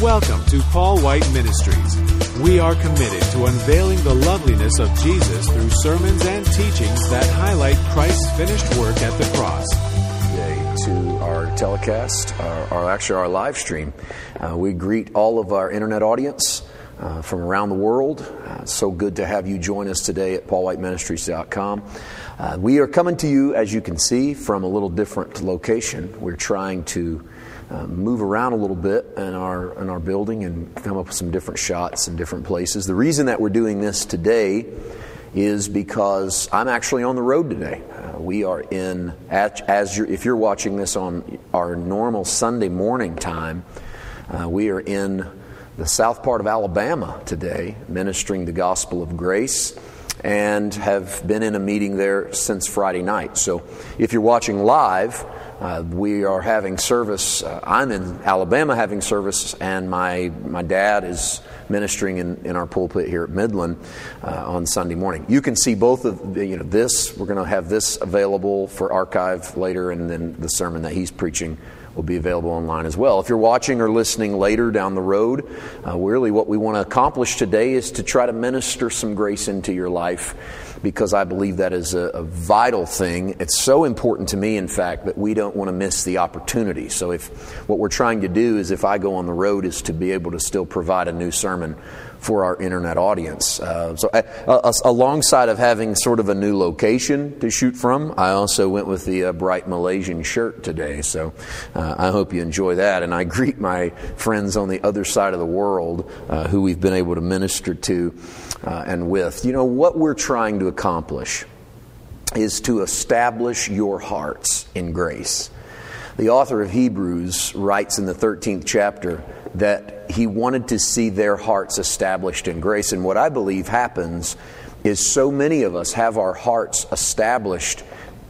Welcome to Paul White Ministries. We are committed to unveiling the loveliness of Jesus through sermons and teachings that highlight Christ's finished work at the cross. Today to our telecast, our live stream. We greet all of our internet audience from around the world. So good to have you join us today at paulwhiteministries.com. We are coming to you, as you can see, from a little different location. We're trying to move around a little bit in our building and come up with some different shots in different places. The reason that we're doing this today is because I'm actually on the road today. We are if you're watching this on our normal Sunday morning time, we are in the south part of Alabama today, ministering the gospel of grace, and have been in a meeting there since Friday night. So if you're watching live, we are having service. I'm in Alabama having service, and my dad is ministering in our pulpit here at Midland on Sunday morning. You can see both of this. We're going to have this available for archive later, and then the sermon that he's preaching will be available online as well. If you're watching or listening later down the road, really what we want to accomplish today is to try to minister some grace into your life, because I believe that is a vital thing. It's so important to me, in fact, that we don't want to miss the opportunity. So if what we're trying to do is, if I go on the road, is to be able to still provide a new sermon for our internet audience. Alongside of having sort of a new location to shoot from, I also went with the bright Malaysian shirt today. So I hope you enjoy that. And I greet my friends on the other side of the world who we've been able to minister to and with. You know, what we're trying to accomplish is to establish your hearts in grace. The author of Hebrews writes in the 13th chapter that he wanted to see their hearts established in grace. And what I believe happens is so many of us have our hearts established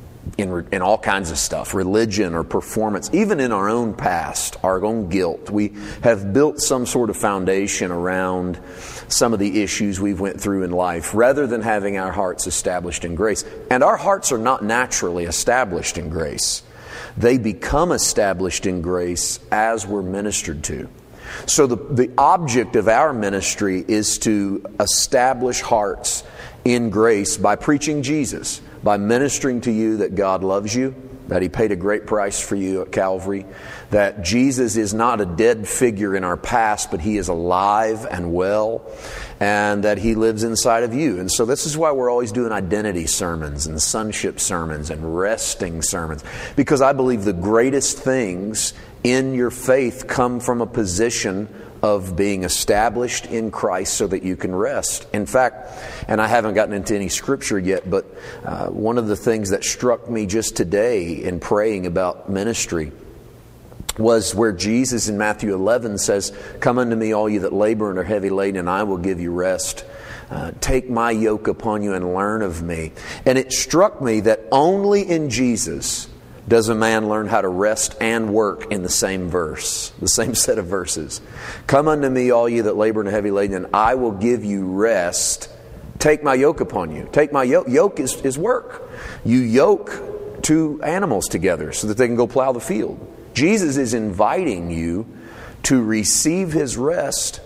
in all kinds of stuff, religion or performance, even in our own past, our own guilt. We have built some sort of foundation around some of the issues we've went through in life, rather than having our hearts established in grace. And our hearts are not naturally established in grace. They become established in grace as we're ministered to. So the object of our ministry is to establish hearts in grace by preaching Jesus, by ministering to you that God loves you, that He paid a great price for you at Calvary, that Jesus is not a dead figure in our past, but He is alive and well, and that He lives inside of you. And so this is why we're always doing identity sermons and sonship sermons and resting sermons, because I believe the greatest things in your faith come from a position of being established in Christ so that you can rest. In fact, and I haven't gotten into any scripture yet, but one of the things that struck me just today in praying about ministry was where Jesus in Matthew 11 says, "Come unto me, all you that labor and are heavy laden, and I will give you rest. Take my yoke upon you and learn of me." And it struck me that only in Jesus does a man learn how to rest and work in the same verse, the same set of verses. "Come unto me, all you that labor and are heavy laden, and I will give you rest. Take my yoke upon you." Take my yoke. Yoke is work. You yoke two animals together so that they can go plow the field. Jesus is inviting you to receive His rest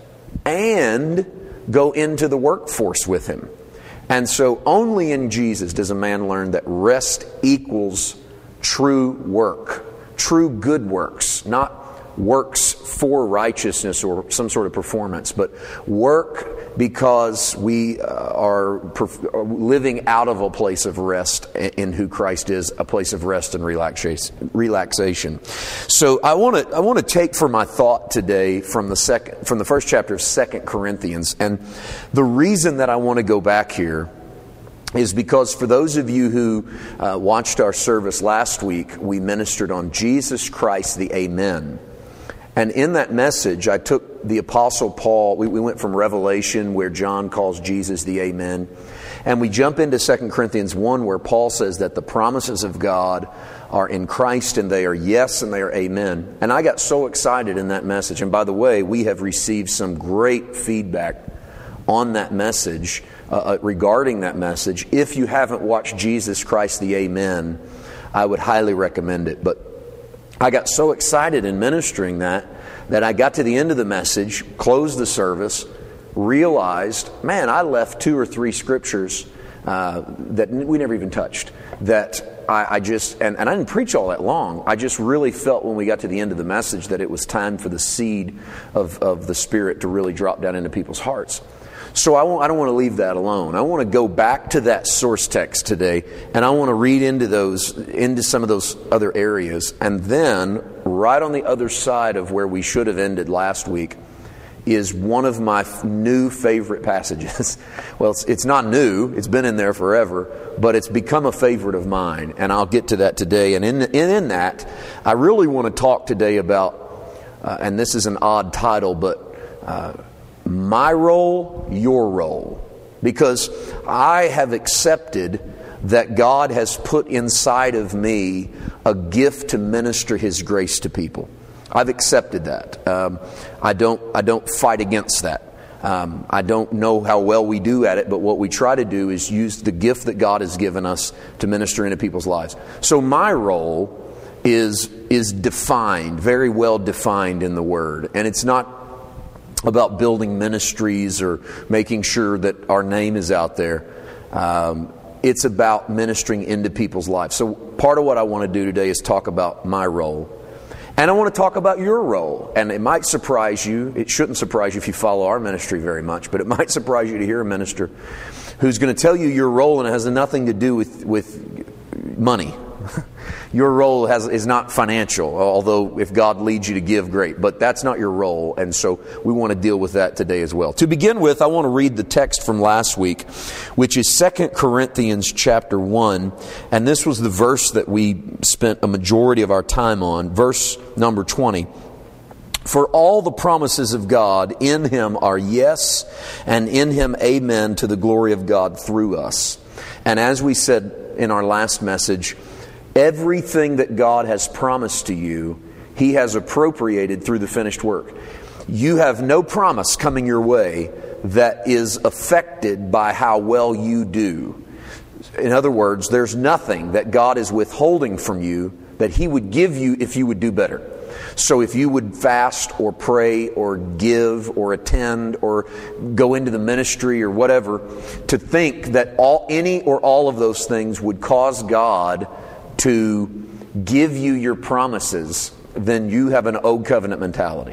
and go into the workforce with Him. And so only in Jesus does a man learn that rest equals true work, true good works, not works for righteousness or some sort of performance, but work because we are living out of a place of rest in who Christ is, a place of rest and relaxation. So I want to take for my thought today from the first chapter of 2 Corinthians, and the reason that I want to go back here is because for those of you who watched our service last week, we ministered on Jesus Christ the Amen. And in that message, I took the Apostle Paul. We went from Revelation, where John calls Jesus the Amen, and we jump into 2 Corinthians 1, where Paul says that the promises of God are in Christ, and they are yes and they are amen. And I got so excited in that message. And by the way, we have received some great feedback on that message, regarding that message. If you haven't watched Jesus Christ the Amen, I would highly recommend it. But I got so excited in ministering that that I got to the end of the message, closed the service, realized, man, I left 2 or 3 scriptures that we never even touched. That I just, and I didn't preach all that long. I just really felt when we got to the end of the message that it was time for the seed of the Spirit to really drop down into people's hearts. So I don't want to leave that alone. I want to go back to that source text today, and I want to read into some of those other areas. And then, right on the other side of where we should have ended last week, is one of my new favorite passages. Well, it's not new. It's been in there forever, but it's become a favorite of mine, and I'll get to that today. And in that, I really want to talk today about, and this is an odd title, but my role, your role. Because I have accepted that God has put inside of me a gift to minister His grace to people. I've accepted that. I don't fight against that. I don't know how well we do at it, but what we try to do is use the gift that God has given us to minister into people's lives. So my role is defined, very well defined in the Word. And it's not about building ministries or making sure that our name is out there. It's about ministering into people's lives. So part of what I want to do today is talk about my role. And I want to talk about your role. And it might surprise you. It shouldn't surprise you if you follow our ministry very much, but it might surprise you to hear a minister who's going to tell you your role, and it has nothing to do with money. Your role is not financial, although if God leads you to give, great. But that's not your role, and so we want to deal with that today as well. To begin with, I want to read the text from last week, which is 2 Corinthians chapter 1. And this was the verse that we spent a majority of our time on, verse number 20. For all the promises of God in Him are yes, and in Him amen, to the glory of God through us. And as we said in our last message, everything that God has promised to you, He has appropriated through the finished work. You have no promise coming your way that is affected by how well you do. In other words, there's nothing that God is withholding from you that He would give you if you would do better. So if you would fast or pray or give or attend or go into the ministry or whatever, to think that any or all of those things would cause God to give you your promises, then you have an old covenant mentality.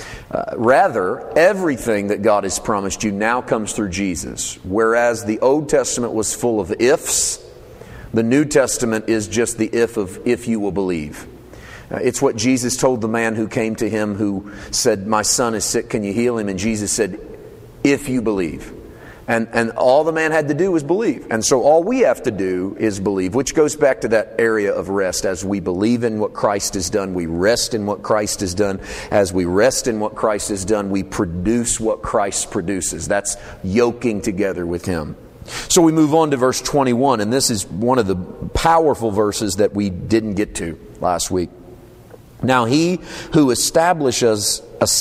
Rather, everything that God has promised you now comes through Jesus. Whereas the Old Testament was full of ifs, the New Testament is just the if of if you will believe. It's what Jesus told the man who came to Him who said, "My son is sick, can you heal him?" And Jesus said, "If you believe." And all the man had to do was believe. And so all we have to do is believe, which goes back to that area of rest. As we believe in what Christ has done, we rest in what Christ has done. As we rest in what Christ has done, we produce what Christ produces. That's yoking together with Him. So we move on to verse 21, and this is one of the powerful verses that we didn't get to last week. Now He who establishes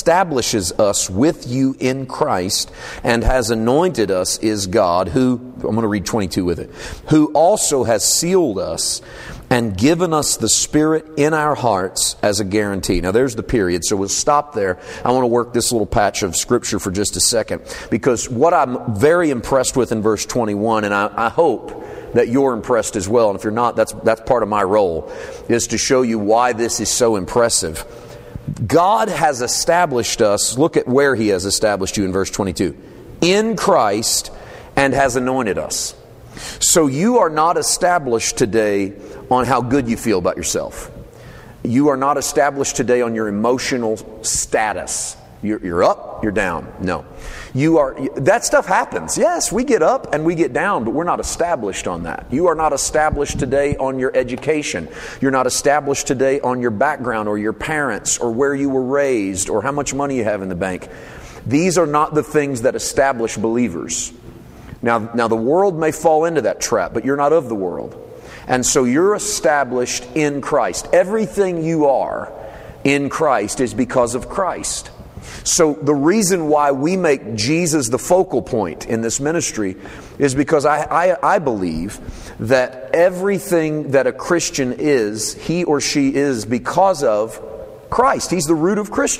us with you in Christ and has anointed us is God, who, I'm going to read 22 with it, who also has sealed us and given us the Spirit in our hearts as a guarantee. Now there's the period, so we'll stop there. I want to work this little patch of Scripture for just a second, because what I'm very impressed with in verse 21, and I hope that you're impressed as well, and if you're not, that's part of my role, is to show you why this is so impressive. God has established us, look at where He has established you in verse 22, in Christ, and has anointed us. So you are not established today on how good you feel about yourself. You are not established today on your emotional status. You're up, you're down. No. That stuff happens. Yes, we get up and we get down, but we're not established on that. You are not established today on your education. You're not established today on your background or your parents or where you were raised or how much money you have in the bank. These are not the things that establish believers. Now the world may fall into that trap, but you're not of the world. And so you're established in Christ. Everything you are in Christ is because of Christ. So the reason why we make Jesus the focal point in this ministry is because I believe that everything that a Christian is, he or she is because of Christ. He's the root of Christian.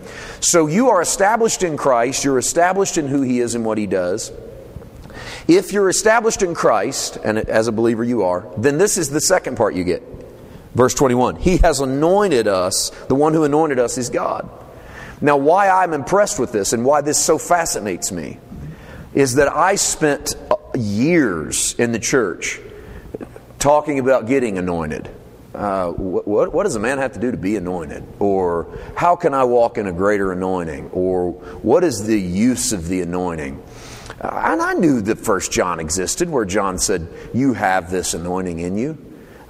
So you are established in Christ. You're established in who He is and what He does. If you're established in Christ, and as a believer you are, then this is the second part you get. Verse 21, He has anointed us. The one who anointed us is God. Now, why I'm impressed with this and why this so fascinates me is that I spent years in the church talking about getting anointed. What does a man have to do to be anointed? Or how can I walk in a greater anointing? Or what is the use of the anointing? And I knew that 1 John existed, where John said, you have this anointing in you.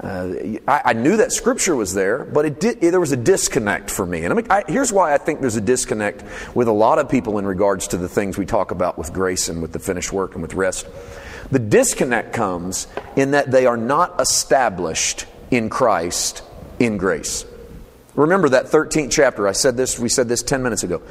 I knew that Scripture was there, but there was a disconnect for me. And here's why I think there's a disconnect with a lot of people in regards to the things we talk about with grace and with the finished work and with rest. The disconnect comes in that they are not established in Christ in grace. Remember that 13th chapter. We said this 10 minutes ago.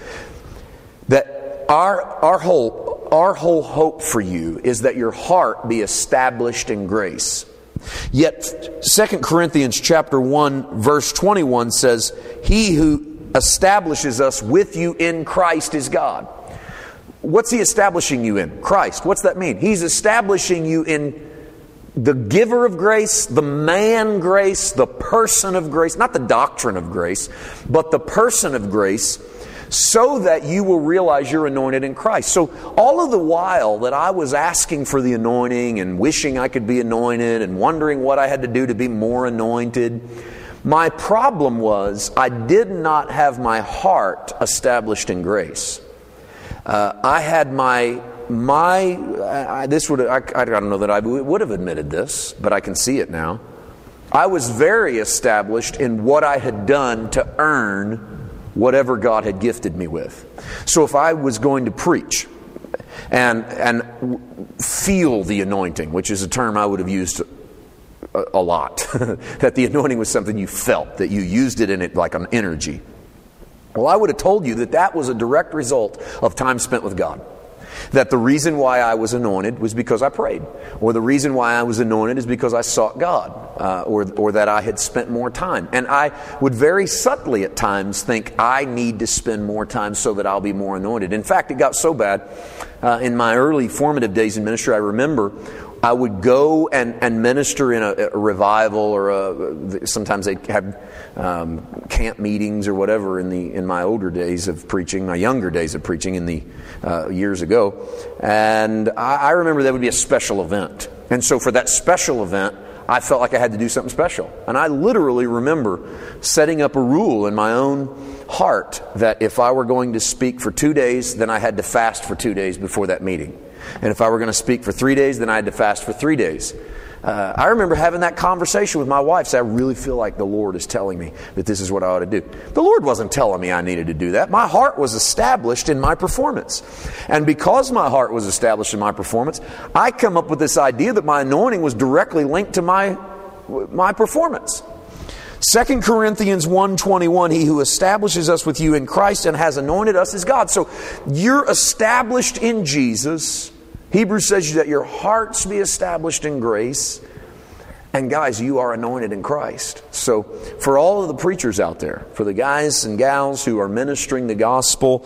That our whole hope for you is that your heart be established in grace. Yet 2 Corinthians chapter 1 verse 21 says, He who establishes us with you in Christ is God. What's He establishing you in? Christ. What's that mean? He's establishing you in the giver of grace, the man grace, the person of grace, not the doctrine of grace, but the person of grace, so that you will realize you're anointed in Christ. So all of the while that I was asking for the anointing and wishing I could be anointed and wondering what I had to do to be more anointed, my problem was I did not have my heart established in grace. I had I don't know that I would have admitted this, but I can see it now. I was very established in what I had done to earn whatever God had gifted me with. So if I was going to preach and feel the anointing, which is a term I would have used a lot, that the anointing was something you felt, that you used it in it like an energy. Well, I would have told you that was a direct result of time spent with God. That the reason why I was anointed was because I prayed. Or the reason why I was anointed is because I sought God. Or that I had spent more time. And I would very subtly at times think I need to spend more time so that I'll be more anointed. In fact, it got so bad in my early formative days in ministry, I remember I would go and minister in a revival, or sometimes they'd have camp meetings or whatever in my older days of preaching, my younger days of preaching in the years ago. And I remember there would be a special event. And so for that special event, I felt like I had to do something special. And I literally remember setting up a rule in my own heart that if I were going to speak for 2 days, then I had to fast for 2 days before that meeting. And if I were going to speak for 3 days, then I had to fast for 3 days. I remember having that conversation with my wife, say, I really feel like the Lord is telling me that this is what I ought to do. The Lord wasn't telling me I needed to do that. My heart was established in my performance. And because my heart was established in my performance, I come up with this idea that my anointing was directly linked to my performance. 2 Corinthians 1:21, He who establishes us with you in Christ and has anointed us is God. So you're established in Jesus. Hebrews says that your hearts be established in grace. And guys, you are anointed in Christ. So for all of the preachers out there, for the guys and gals who are ministering the gospel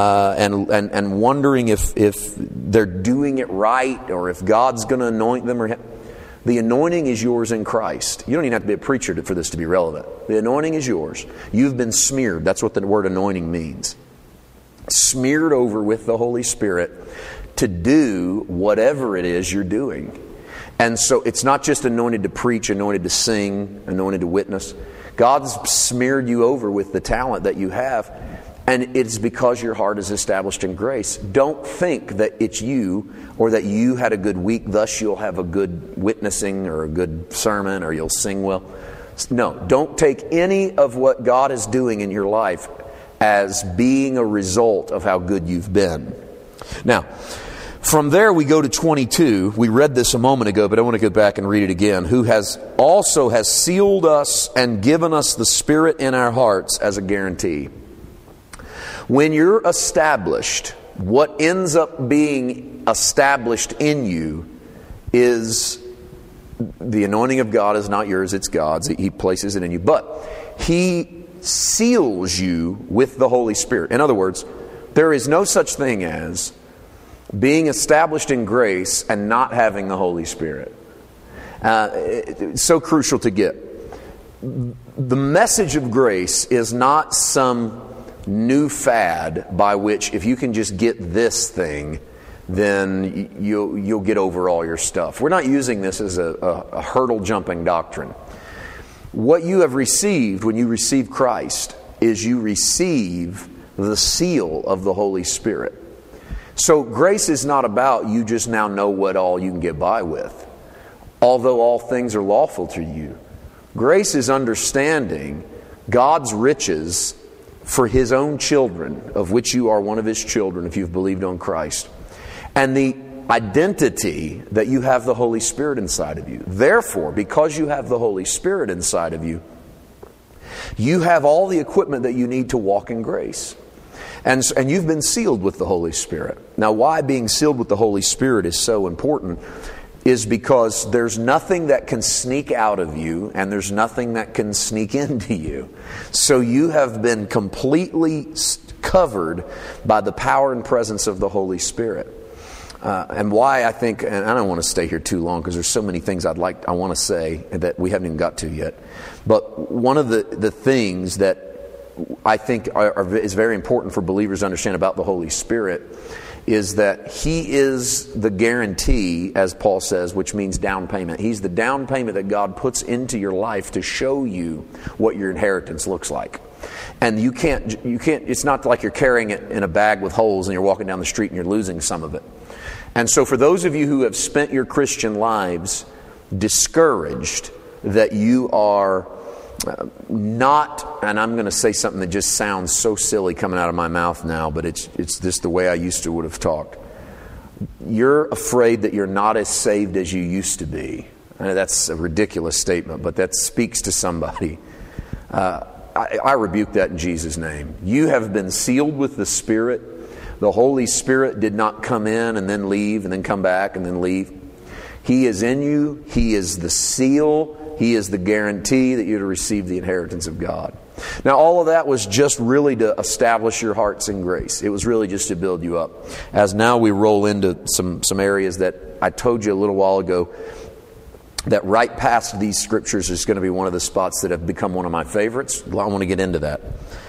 and wondering if they're doing it right or if God's going to anoint them, the anointing is yours in Christ. You don't even have to be a preacher for this to be relevant. The anointing is yours. You've been smeared. That's what the word anointing means. Smeared over with the Holy Spirit to do whatever it is you're doing. And so it's not just anointed to preach, anointed to sing, anointed to witness. God's smeared you over with the talent that you have. And it's because your heart is established in grace. Don't think that it's you or that you had a good week, thus you'll have a good witnessing or a good sermon or you'll sing well. No, don't take any of what God is doing in your life as being a result of how good you've been. Now, from there we go to 22. We read this a moment ago, but I want to go back and read it again. Who has sealed us and given us the Spirit in our hearts as a guarantee. When you're established, what ends up being established in you is the anointing of God is not yours, it's God's. He places it in you. But He seals you with the Holy Spirit. In other words, there is no such thing as being established in grace and not having the Holy Spirit. It's so crucial to get. The message of grace is not some new fad by which if you can just get this thing, then you'll get over all your stuff. We're not using this as a hurdle jumping doctrine. What you have received when you receive Christ is you receive the seal of the Holy Spirit. So grace is not about you just now know what all you can get by with, although all things are lawful to you. Grace is understanding God's riches for His own children, of which you are one of His children if you've believed on Christ, and the identity that you have the Holy Spirit inside of you. Therefore, because you have the Holy Spirit inside of you, you have all the equipment that you need to walk in grace. And you've been sealed with the Holy Spirit. Now, why being sealed with the Holy Spirit is so important is because there's nothing that can sneak out of you and there's nothing that can sneak into you. So you have been completely covered by the power and presence of the Holy Spirit. And why I think, and I don't want to stay here too long because there's so many things I want to say that we haven't even got to yet. But one of the things that I think is very important for believers to understand about the Holy Spirit is that He is the guarantee, as Paul says, which means down payment. He's the down payment that God puts into your life to show you what your inheritance looks like. And you can't, it's not like you're carrying it in a bag with holes and you're walking down the street and you're losing some of it. And so for those of you who have spent your Christian lives discouraged that you are not, and I'm going to say something that just sounds so silly coming out of my mouth now, but it's just the way I used to would have talked. You're afraid that you're not as saved as you used to be. I know that's a ridiculous statement, but that speaks to somebody. I rebuke that in Jesus' name. You have been sealed with the Spirit. The Holy Spirit did not come in and then leave and then come back and then leave. He is in you. He is the seal. He is the guarantee that you're to receive the inheritance of God. Now, all of that was just really to establish your hearts in grace. It was really just to build you up. As now we roll into some areas that I told you a little while ago, that right past these scriptures is going to be one of the spots that have become one of my favorites. I want to get into that.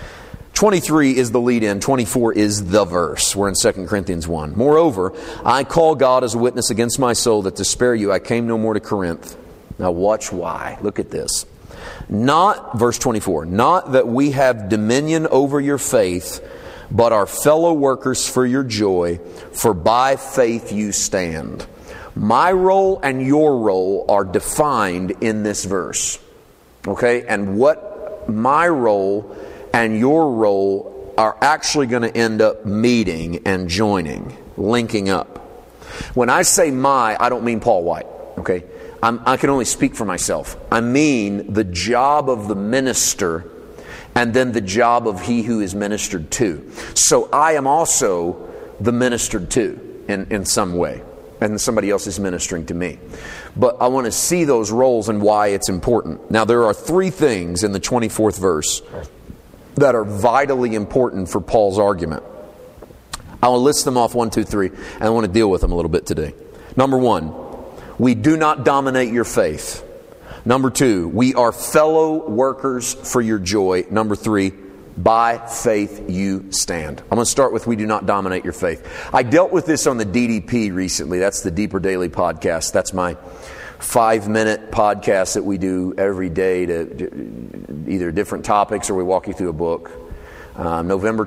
23 is the lead-in. 24 is the verse. We're in 2 Corinthians 1. Moreover, I call God as a witness against my soul that to spare you I came no more to Corinth. Now watch why. Look at this. Not, verse 24, not that we have dominion over your faith, but are fellow workers for your joy, for by faith you stand. My role and your role are defined in this verse. Okay? And what my role and your role are actually going to end up meeting and joining, linking up. When I say my, I don't mean Paul White. Okay? I can only speak for myself. I mean the job of the minister and then the job of he who is ministered to. So I am also the ministered to in some way. And somebody else is ministering to me. But I want to see those roles and why it's important. Now there are 3 things in the 24th verse that are vitally important for Paul's argument. I will list them off 1, 2, 3, and I want to deal with them a little bit today. Number 1, we do not dominate your faith. Number 2, we are fellow workers for your joy. Number 3, by faith you stand. I'm going to start with we do not dominate your faith. I dealt with this on the DDP recently. That's the Deeper Daily Podcast. That's my 5-minute podcast that we do every day to either different topics or we walk you through a book. October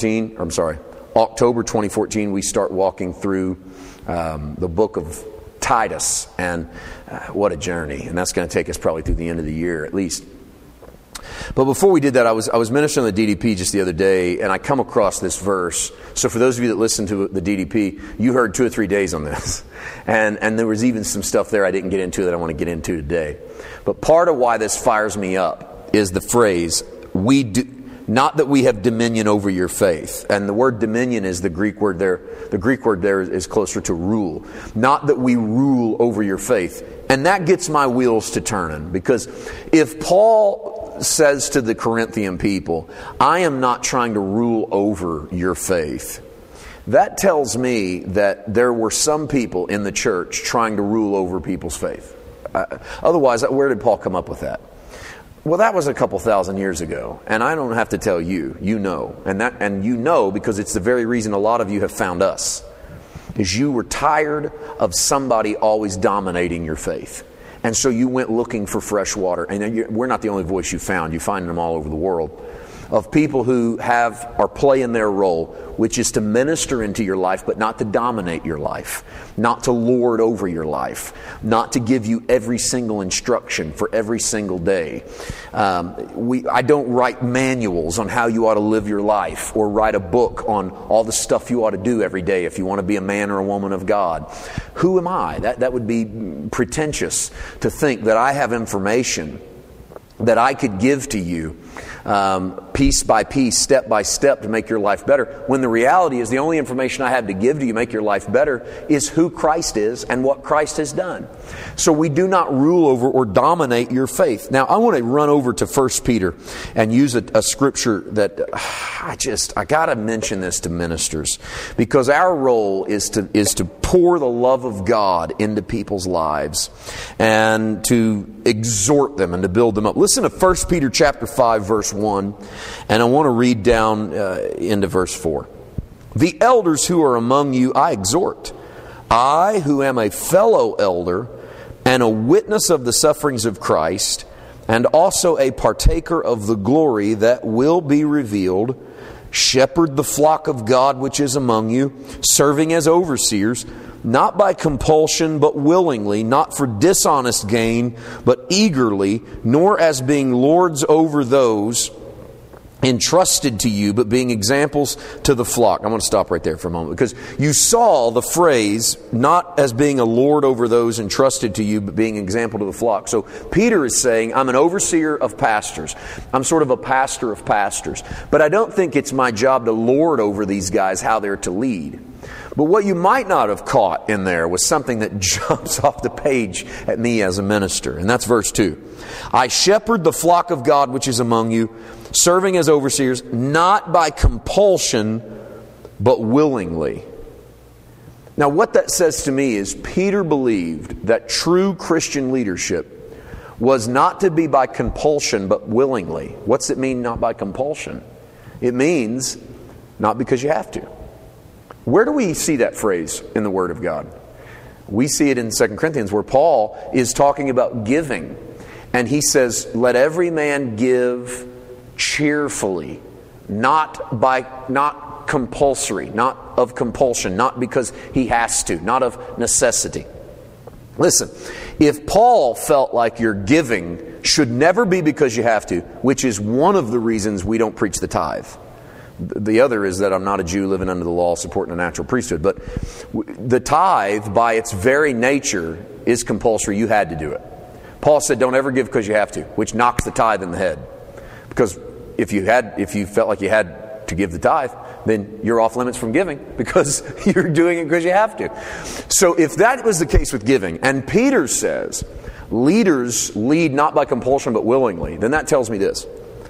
2014, we start walking through the book of Titus, and what a journey. And that's going to take us probably through the end of the year at least. But before we did that, I was ministering on the DDP just the other day, and I come across this verse. So for those of you that listen to the DDP, you heard 2 or 3 days on this. And there was even some stuff there I didn't get into that I want to get into today. But part of why this fires me up is the phrase, we do, not that we have dominion over your faith. And the word dominion is the Greek word there. The Greek word there is closer to rule. Not that we rule over your faith. And that gets my wheels to turning. Because if Paul Paul says to the Corinthian people, I am not trying to rule over your faith. That tells me that there were some people in the church trying to rule over people's faith. Otherwise, where did Paul come up with that? Well, that was a couple thousand years ago, and I don't have to tell you, you know. And you know because it's the very reason a lot of you have found us, is you were tired of somebody always dominating your faith. And so you went looking for fresh water. And we're not the only voice you found. You find them all over the world. Of people who are playing their role, which is to minister into your life, but not to dominate your life, not to lord over your life, not to give you every single instruction for every single day. I don't write manuals on how you ought to live your life or write a book on all the stuff you ought to do every day if you want to be a man or a woman of God. Who am I? That would be pretentious to think that I have information that I could give to you piece by piece, step by step to make your life better, when the reality is the only information I have to give to you make your life better is who Christ is and what Christ has done. So we do not rule over or dominate your faith. Now I want to run over to 1 Peter and use a scripture that I got to mention this to ministers, because our role is to pour the love of God into people's lives and to exhort them and to build them up. Listen to 1 Peter chapter 5 verse 1, and I want to read down into verse 4. The elders who are among you I exhort, I who am a fellow elder and a witness of the sufferings of Christ, and also a partaker of the glory that will be revealed, shepherd the flock of God which is among you, serving as overseers, not by compulsion, but willingly, not for dishonest gain, but eagerly, nor as being lords over those entrusted to you, but being examples to the flock. I'm going to stop right there for a moment, because you saw the phrase, not as being a lord over those entrusted to you, but being an example to the flock. So Peter is saying, I'm an overseer of pastors. I'm sort of a pastor of pastors. But I don't think it's my job to lord over these guys how they're to lead. But what you might not have caught in there was something that jumps off the page at me as a minister. And that's verse 2. I shepherd the flock of God which is among you, serving as overseers, not by compulsion, but willingly. Now what that says to me is Peter believed that true Christian leadership was not to be by compulsion, but willingly. What's it mean, not by compulsion? It means not because you have to. Where do we see that phrase in the Word of God? We see it in 2 Corinthians, where Paul is talking about giving. And he says, let every man give cheerfully, not compulsory, not of compulsion, not because he has to, not of necessity. Listen, if Paul felt like your giving should never be because you have to, which is one of the reasons we don't preach the tithe. The other is that I'm not a Jew living under the law supporting a natural priesthood. But the tithe, by its very nature, is compulsory. You had to do it. Paul said, don't ever give because you have to, which knocks the tithe in the head. Because if you felt like you had to give the tithe, then you're off limits from giving because you're doing it because you have to. So if that was the case with giving, and Peter says, leaders lead not by compulsion but willingly, then that tells me this.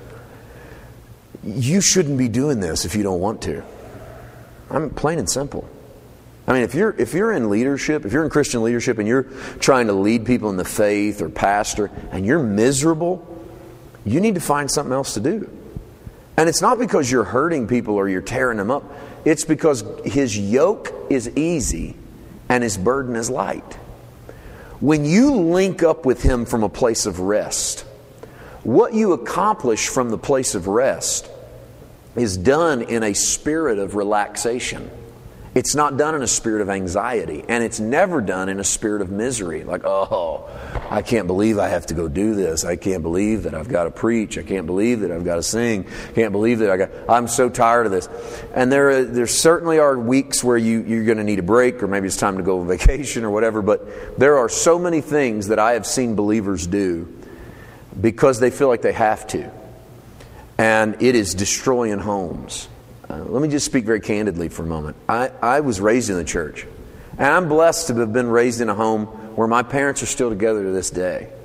You shouldn't be doing this if you don't want to. I'm plain and simple. I mean, if you're in leadership, if you're in Christian leadership and you're trying to lead people in the faith or pastor and you're miserable, you need to find something else to do. And it's not because you're hurting people or you're tearing them up. It's because his yoke is easy and his burden is light. When you link up with him from a place of rest, what you accomplish from the place of rest is done in a spirit of relaxation. It's not done in a spirit of anxiety, and it's never done in a spirit of misery. Like, oh, I can't believe I have to go do this. I can't believe that I've got to preach. I can't believe that I've got to sing. I can't believe that I'm so tired of this. And there certainly are weeks where you're going to need a break, or maybe it's time to go on vacation or whatever. But there are so many things that I have seen believers do because they feel like they have to. And it is destroying homes. Let me just speak very candidly for a moment. I was raised in the church. And I'm blessed to have been raised in a home where my parents are still together to this day.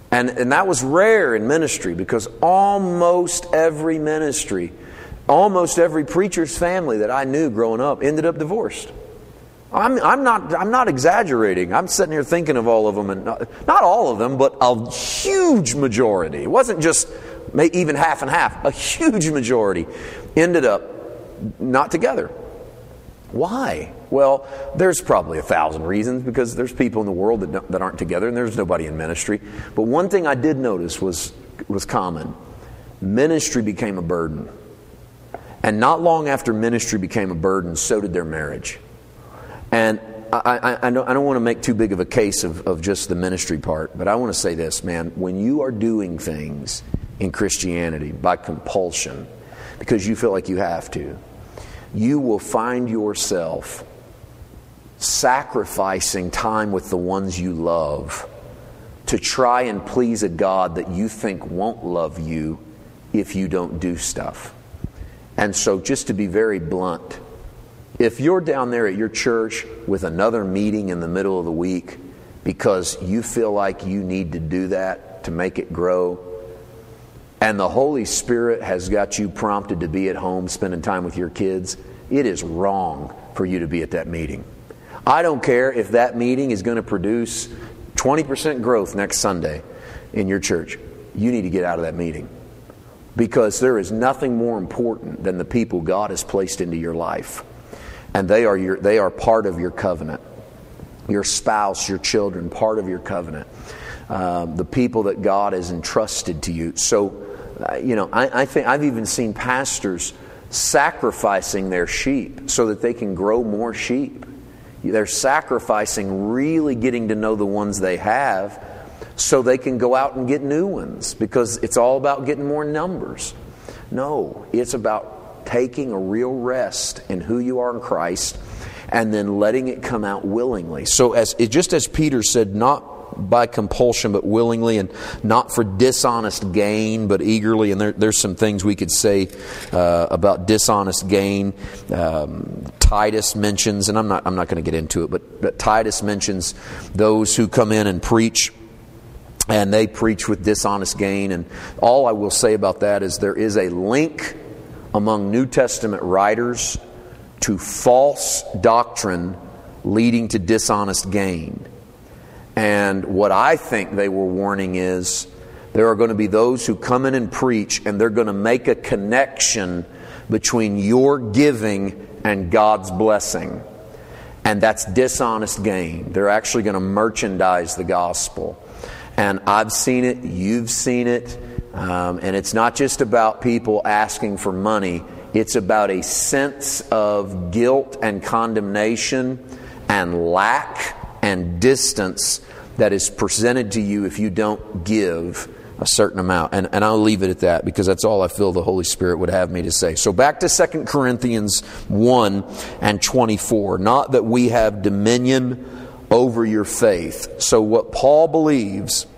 And that was rare in ministry, because almost every ministry, almost every preacher's family that I knew growing up ended up divorced. I'm not exaggerating. I'm sitting here thinking of all of them, and not all of them, but a huge majority. It wasn't just even half and half. A huge majority ended up not together. Why? Well, there's probably 1,000 reasons, because there's people in the world that aren't together, and there's nobody in ministry. But one thing I did notice was common. Ministry became a burden. And not long after ministry became a burden, so did their marriage. And I don't want to make too big of a case of just the ministry part, but I want to say this, man. When you are doing things in Christianity by compulsion, because you feel like you have to, you will find yourself sacrificing time with the ones you love to try and please a God that you think won't love you if you don't do stuff. And so, just to be very blunt, if you're down there at your church with another meeting in the middle of the week because you feel like you need to do that to make it grow, and the Holy Spirit has got you prompted to be at home spending time with your kids, it is wrong for you to be at that meeting. I don't care if that meeting is going to produce 20% growth next Sunday in your church. You need to get out of that meeting, because there is nothing more important than the people God has placed into your life. And they are part of your covenant. Your spouse, your children, part of your covenant. The people that God has entrusted to you. So, I think I've even seen pastors sacrificing their sheep so that they can grow more sheep. They're sacrificing really getting to know the ones they have so they can go out and get new ones, because it's all about getting more numbers. No, it's about taking a real rest in who you are in Christ and then letting it come out willingly. So just as Peter said, not by compulsion but willingly, and not for dishonest gain but eagerly. And there's some things we could say about dishonest gain. Titus mentions, and I'm not going to get into it, but Titus mentions those who come in and preach, and they preach with dishonest gain. And all I will say about that is there is a link among New Testament writers to false doctrine leading to dishonest gain. And what I think they were warning is there are going to be those who come in and preach, and they're going to make a connection between your giving and God's blessing. And that's dishonest gain. They're actually going to merchandise the gospel. And I've seen it, you've seen it, and it's not just about people asking for money. It's about a sense of guilt and condemnation and lack and distance that is presented to you if you don't give a certain amount. And I'll leave it at that, because that's all I feel the Holy Spirit would have me to say. So back to 2 Corinthians 1 and 24. Not that we have dominion over your faith. So what Paul believes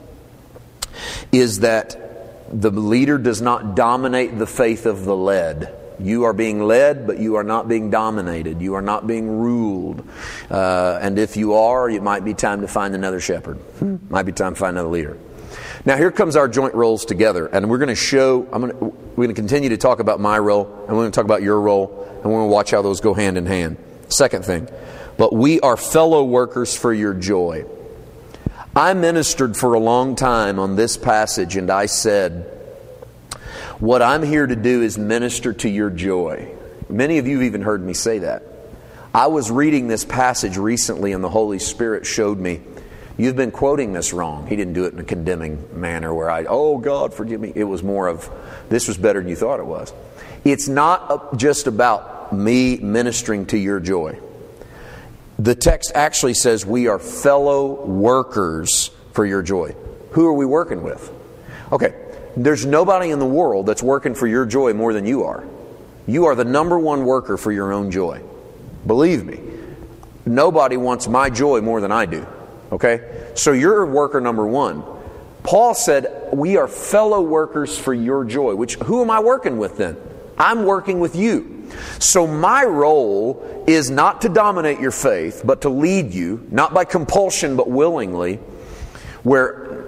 is that the leader does not dominate the faith of the led. You are being led, but you are not being dominated. You are not being ruled. And if you are, it might be time to find another shepherd. Might be time to find another leader. Now here comes our joint roles together. And we're going to we're going to continue to talk about my role, and we're going to talk about your role, and we're going to watch how those go hand in hand. Second thing, but we are fellow workers for your joy. I ministered for a long time on this passage, and I said, what I'm here to do is minister to your joy. Many of you have even heard me say that. I was reading this passage recently, and the Holy Spirit showed me, you've been quoting this wrong. He didn't do it in a condemning manner where oh God, forgive me. It was more of, this was better than you thought it was. It's not just about me ministering to your joy. The text actually says we are fellow workers for your joy. Who are we working with? Okay. There's nobody in the world that's working for your joy more than you are. You are the number one worker for your own joy. Believe me. Nobody wants my joy more than I do. Okay? So you're worker number one. Paul said, we are fellow workers for your joy. Who am I working with then? I'm working with you. So my role is not to dominate your faith, but to lead you, not by compulsion, but willingly, where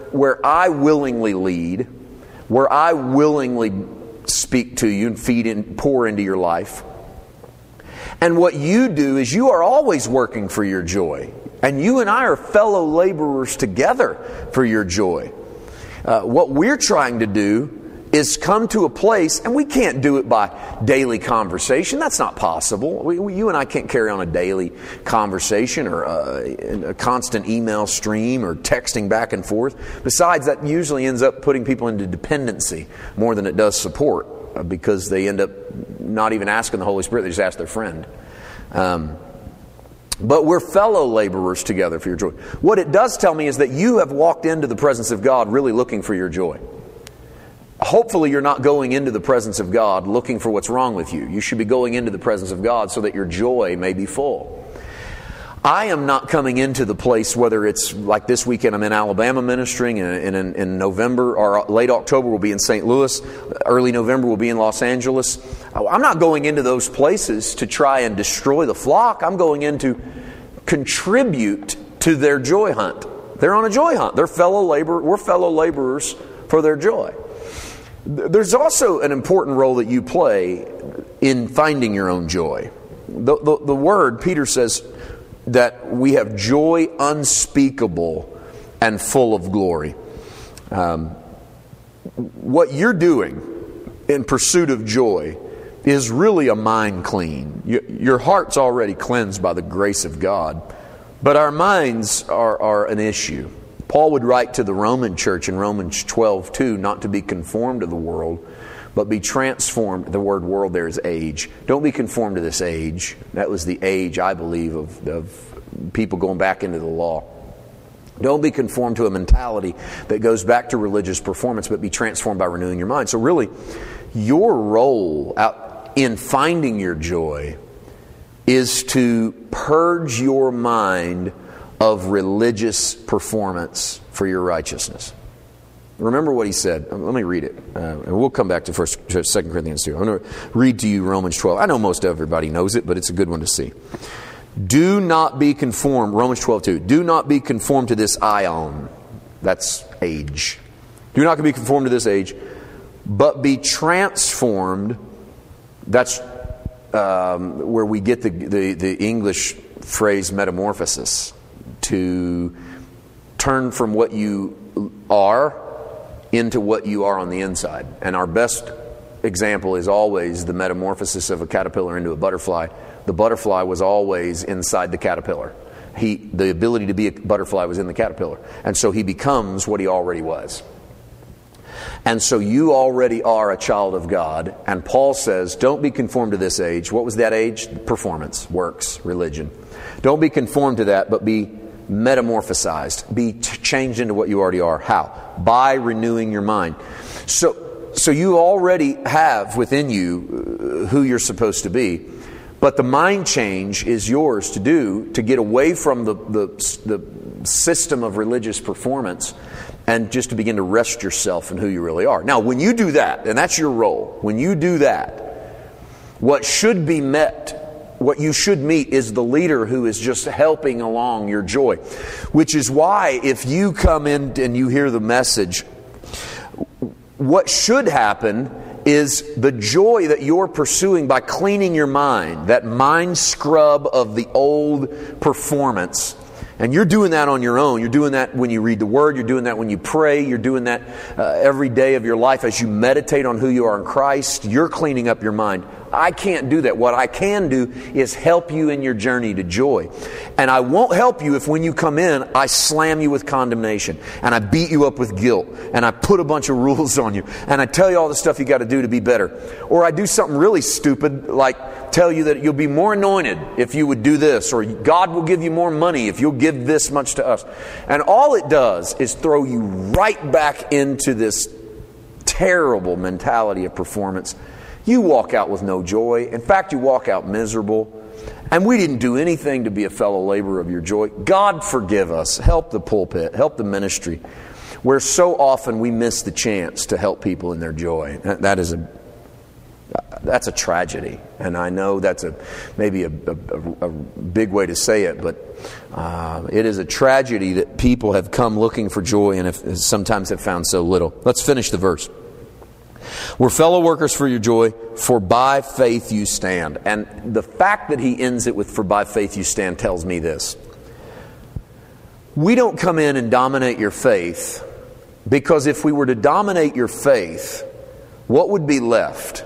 where I willingly lead, where I willingly speak to you and feed and pour into your life. And what you do is you are always working for your joy. And you and I are fellow laborers together for your joy. What we're trying to do is come to a place, and we can't do it by daily conversation. That's not possible. You and I can't carry on a daily conversation or a constant email stream or texting back and forth. Besides, that usually ends up putting people into dependency more than it does support, because they end up not even asking the Holy Spirit. They just ask their friend. But we're fellow laborers together for your joy. What it does tell me is that you have walked into the presence of God really looking for your joy. Hopefully you're not going into the presence of God looking for what's wrong with you. You should be going into the presence of God so that your joy may be full. I am not coming into the place, whether it's like this weekend I'm in Alabama ministering, and in November or late October we'll be in St. Louis, early November we'll be in Los Angeles. I'm not going into those places to try and destroy the flock. I'm going in to contribute to their joy hunt. They're on a joy hunt. We're fellow laborers for their joy. There's also an important role that you play in finding your own joy. The word, Peter says, that we have joy unspeakable and full of glory. What you're doing in pursuit of joy is really a mind clean. Your heart's already cleansed by the grace of God, but our minds are an issue. Paul would write to the Roman church in Romans 12:2, not to be conformed to the world, but be transformed. The word world there is age. Don't be conformed to this age. That was the age, I believe, of people going back into the law. Don't be conformed to a mentality that goes back to religious performance, but be transformed by renewing your mind. So really, your role out in finding your joy is to purge your mind of religious performance for your righteousness. Remember what he said. Let me read it. And we'll come back to 2 Corinthians 2. I'm going to read to you Romans 12. I know most everybody knows it, but it's a good one to see. Do not be conformed, Romans 12:2. Do not be conformed to this aion. That's age. Do not be conformed to this age, but be transformed. That's where we get the English phrase metamorphosis. To turn from what you are into what you are on the inside. And our best example is always the metamorphosis of a caterpillar into a butterfly. The butterfly was always inside the caterpillar. The ability to be a butterfly was in the caterpillar. And so he becomes what he already was. And so you already are a child of God. And Paul says, don't be conformed to this age. What was that age? Performance, works, religion. Don't be conformed to that, but be metamorphosized. Be changed into what you already are. How? By renewing your mind. So you already have within you who you're supposed to be. But the mind change is yours to do, to get away from the system of religious performance and just to begin to rest yourself in who you really are. Now, when you do that, and that's your role, when you do that, what you should meet is the leader who is just helping along your joy. Which is why if you come in and you hear the message, what should happen is the joy that you're pursuing by cleaning your mind, that mind scrub of the old performance. And you're doing that on your own. You're doing that when you read the Word. You're doing that when you pray. You're doing that every day of your life as you meditate on who you are in Christ. You're cleaning up your mind. I can't do that. What I can do is help you in your journey to joy. And I won't help you if when you come in, I slam you with condemnation and I beat you up with guilt and I put a bunch of rules on you and I tell you all the stuff you got to do to be better. Or I do something really stupid like tell you that you'll be more anointed if you would do this, or God will give you more money if you'll give this much to us. And all it does is throw you right back into this terrible mentality of performance. You walk out with no joy. In fact, you walk out miserable. And we didn't do anything to be a fellow laborer of your joy. God forgive us. Help the pulpit. Help the ministry. Where so often we miss the chance to help people in their joy. That is That's a tragedy. And I know that's maybe a big way to say it, but it is a tragedy that people have come looking for joy and sometimes have found so little. Let's finish the verse. We're fellow workers for your joy, for by faith you stand. And the fact that he ends it with "for by faith you stand" tells me this. We don't come in and dominate your faith, because if we were to dominate your faith, what would be left?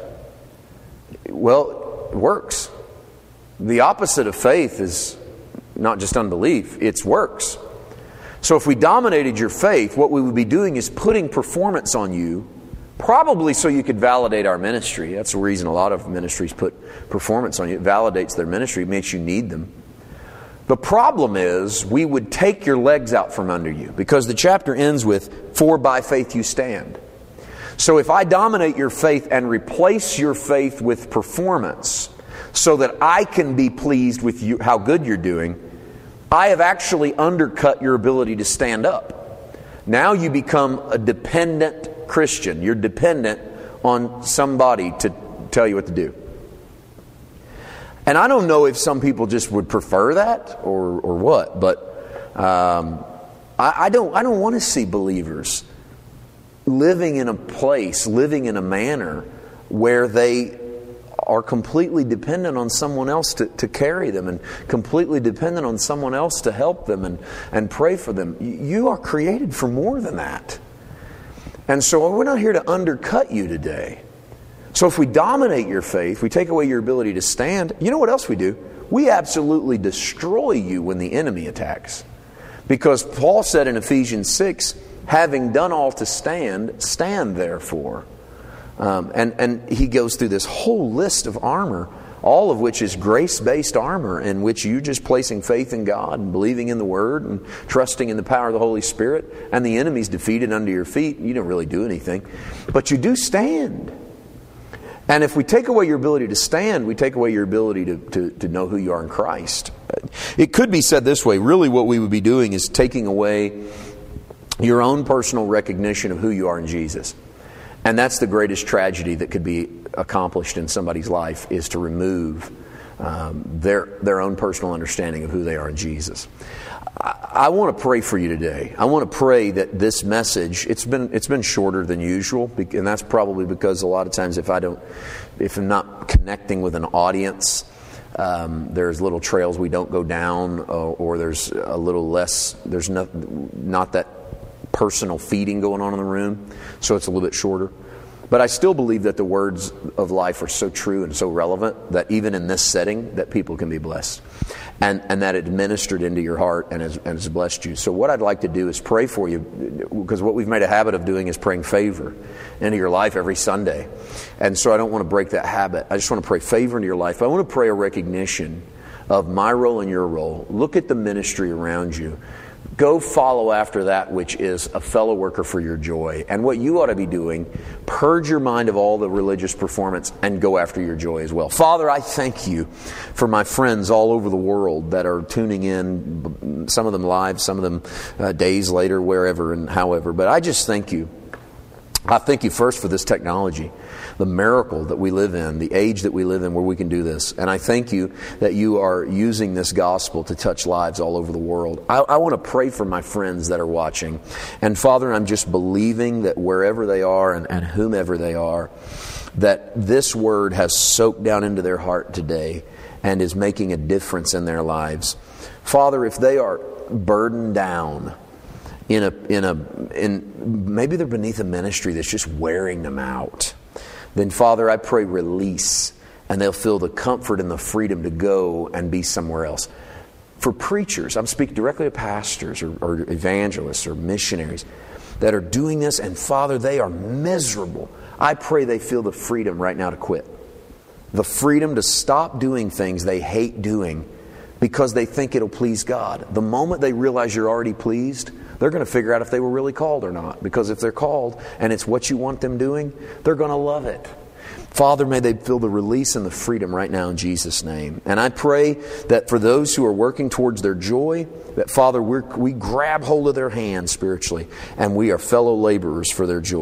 Well, works. The opposite of faith is not just unbelief, it's works. So if we dominated your faith, what we would be doing is putting performance on you, probably so you could validate our ministry. That's the reason a lot of ministries put performance on you. It validates their ministry, it makes you need them. The problem is, we would take your legs out from under you, because the chapter ends with, "For by faith you stand." So if I dominate your faith and replace your faith with performance so that I can be pleased with you, how good you're doing, I have actually undercut your ability to stand up. Now you become a dependent Christian. You're dependent on somebody to tell you what to do. And I don't know if some people just would prefer that or what, but I don't want to see believers living in a place, living in a manner where they are completely dependent on someone else to carry them, and completely dependent on someone else to help them and pray for them. You are created for more than that. And so we're not here to undercut you today. So if we dominate your faith, we take away your ability to stand, you know what else we do? We absolutely destroy you when the enemy attacks. Because Paul said in Ephesians 6, "Having done all to stand, stand therefore." And he goes through this whole list of armor, all of which is grace-based armor, in which you're just placing faith in God and believing in the Word and trusting in the power of the Holy Spirit, and the enemy's defeated under your feet. You don't really do anything, but you do stand. And if we take away your ability to stand, we take away your ability to know who you are in Christ. It could be said this way. Really what we would be doing is taking away your own personal recognition of who you are in Jesus. And that's the greatest tragedy that could be accomplished in somebody's life, is to remove their own personal understanding of who they are in Jesus. I want to pray for you today. I want to pray that this message, it's been shorter than usual, and that's probably because a lot of times if I'm not connecting with an audience, there's little trails we don't go down, or there's a little less, there's not that personal feeding going on in the room, so it's a little bit shorter. But I still believe that the words of life are so true and so relevant that even in this setting, that people can be blessed. And that it ministered into your heart and has blessed you. So what I'd like to do is pray for you, because what we've made a habit of doing is praying favor into your life every Sunday. And so I don't want to break that habit. I just want to pray favor into your life. I want to pray a recognition of my role and your role. Look at the ministry around you. Go follow after that which is a fellow worker for your joy. And what you ought to be doing, purge your mind of all the religious performance and go after your joy as well. Father, I thank you for my friends all over the world that are tuning in, some of them live, some of them days later, wherever and however. But I just thank you. I thank you first for this technology, the miracle that we live in, the age that we live in where we can do this. And I thank you that you are using this gospel to touch lives all over the world. I want to pray for my friends that are watching. And Father, I'm just believing that wherever they are and whomever they are, that this word has soaked down into their heart today and is making a difference in their lives. Father, if they are burdened down, maybe they're beneath a ministry that's just wearing them out, then Father, I pray release, and they'll feel the comfort and the freedom to go and be somewhere else. For preachers, I'm speaking directly to pastors or evangelists or missionaries that are doing this, and Father, they are miserable. I pray they feel the freedom right now to quit. The freedom to stop doing things they hate doing because they think it'll please God. The moment they realize you're already pleased, they're going to figure out if they were really called or not. Because if they're called and it's what you want them doing, they're going to love it. Father, may they feel the release and the freedom right now in Jesus' name. And I pray that for those who are working towards their joy, that Father, we grab hold of their hand spiritually and we are fellow laborers for their joy.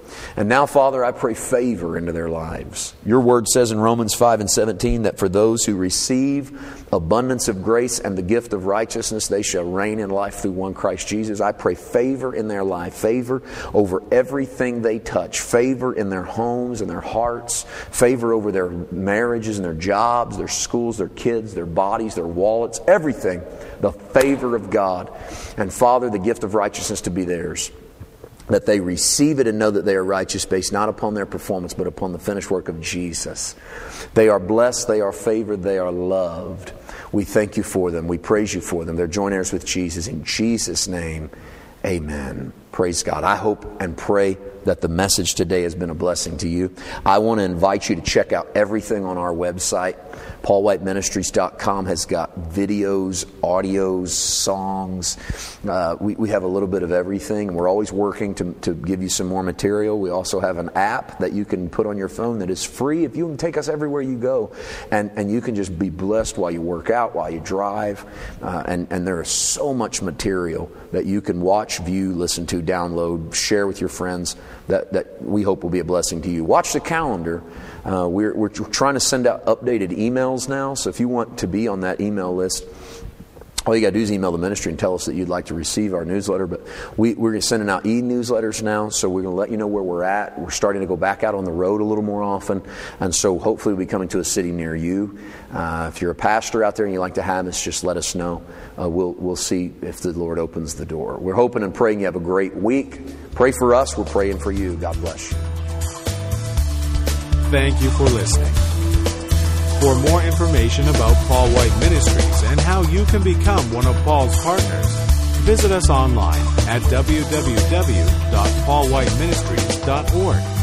And now, Father, I pray favor into their lives. Your word says in Romans 5:17 that for those who receive abundance of grace and the gift of righteousness, they shall reign in life through one Christ Jesus. I pray favor in their life, favor over everything they touch, favor in their homes and their hearts, favor over their marriages and their jobs, their schools, their kids, their bodies, their wallets, everything. The favor of God. And Father, the gift of righteousness to be theirs. That they receive it and know that they are righteous based not upon their performance but upon the finished work of Jesus. They are blessed, they are favored, they are loved. We thank you for them. We praise you for them. They're joint heirs with Jesus. In Jesus' name, amen. Praise God. I hope and pray that the message today has been a blessing to you. I want to invite you to check out everything on our website. PaulWhiteMinistries.com has got videos, audios, songs. We have a little bit of everything. We're always working to give you some more material. We also have an app that you can put on your phone that is free. If you can take us everywhere you go, and you can just be blessed while you work out, while you drive. And there is so much material that you can watch, view, listen to, download, share with your friends that we hope will be a blessing to you. Watch the calendar. We're trying to send out updated emails now, so if you want to be on that email list, all you got to do is email the ministry and tell us that you'd like to receive our newsletter. But we're sending out e-newsletters now, so we're going to let you know where we're at. We're starting to go back out on the road a little more often, and so hopefully we'll be coming to a city near you. If you're a pastor out there and you'd like to have us, just let us know. We'll see if the Lord opens the door. We're hoping and praying you have a great week. Pray for us. We're praying for you. God bless you. Thank you for listening. For more information about Paul White Ministries and how you can become one of Paul's partners, visit us online at www.paulwhiteministries.org.